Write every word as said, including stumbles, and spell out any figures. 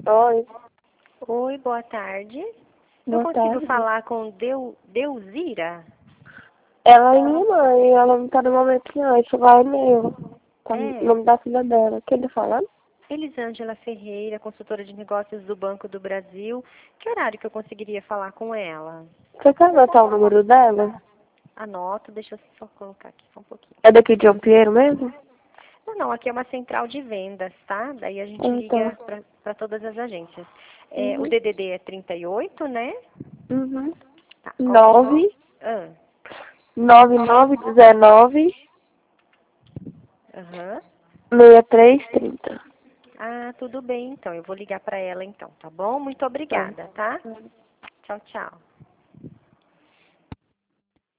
Oi. Oi, boa tarde. Boa Eu consigo tarde. falar com Deu, Deuzira? Ela é minha mãe, ela não tá no momento não, isso vai nela. Tá o É, nome da filha dela. Quem tá falando? Elisângela Ferreira, consultora de negócios do Banco do Brasil. Que horário que eu conseguiria falar com ela? Você quer anotar o número dela? Anoto, deixa eu só colocar aqui só um pouquinho. É daqui de João Pinheiro mesmo? Não, não, aqui é uma central de vendas, tá? Daí a gente Ah, liga tá. para todas as agências. É, o Uhum. D D D é trinta e oito, né? Uhum. Tá, qual que é o nome? Nove, Ah, nove, nove, dezenove, aham. meia três, trinta. Ah, tudo bem, então. Eu vou ligar para ela então, tá bom? Muito Tá. obrigada, tá? Tchau, tchau.